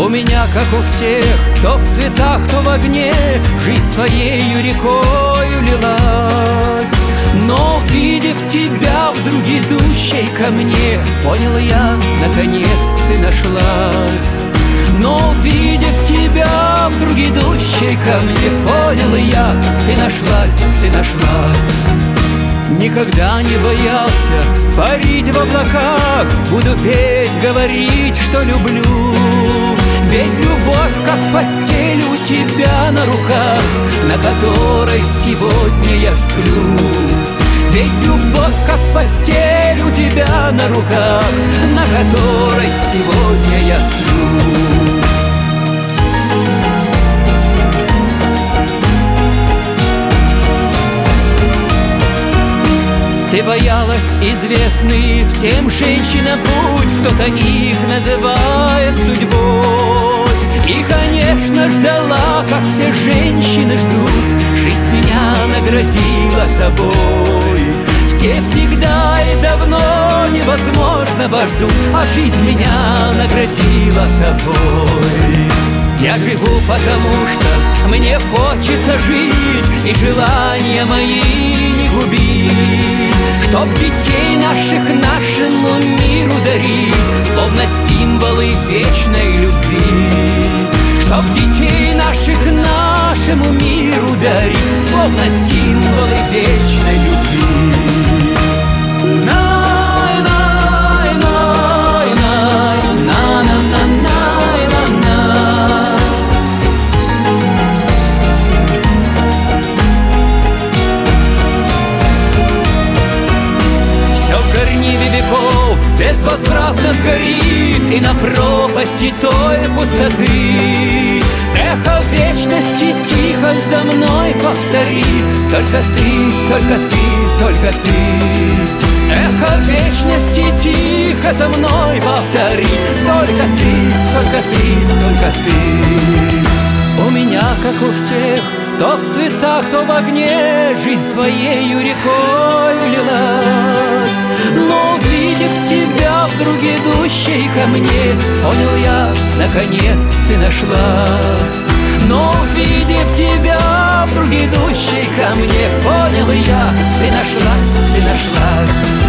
У меня, как у всех, то в цветах, то в огне, жизнь своею рекою лилась. Но, увидев тебя, вдруг идущей ко мне, понял я, наконец ты нашлась. Но, увидев тебя, вдруг идущей ко мне, понял я, ты нашлась, ты нашлась. Никогда не боялся парить в облаках, буду петь, говорить, что люблю. Ведь любовь, как постель у тебя на руках, на которой сегодня я сплю. Ведь любовь, как постель у тебя на руках, на которой сегодня я сплю. Ты боялась известный всем женщинам путь, кто-то их называет судьбой. И, конечно, ждала, как все женщины ждут, жизнь меня наградила тобой. Все всегда и давно невозможного ждут, а жизнь меня наградила тобой. Я живу, потому что мне хочется жить, и желания мои не губить, чтоб детей наших нашему миру дарить, словно символы вечной любви. Чтоб детей наших нашему миру дарить, словно символы вечной любви. Безвозвратно сгорит и на пропасти той пустоты. Эхо вечности тихо за мной повтори: только ты, только ты, только ты. Эхо вечности тихо за мной повтори: только ты, только ты, только ты. У меня, как у всех, то в цветах, то в огне, жизнь своею рекой лилась. Но, увидев тебя, вдруг идущей ко мне, понял я, наконец ты нашлась. Но, увидев тебя, вдруг идущей ко мне, понял я, ты нашлась, ты нашлась.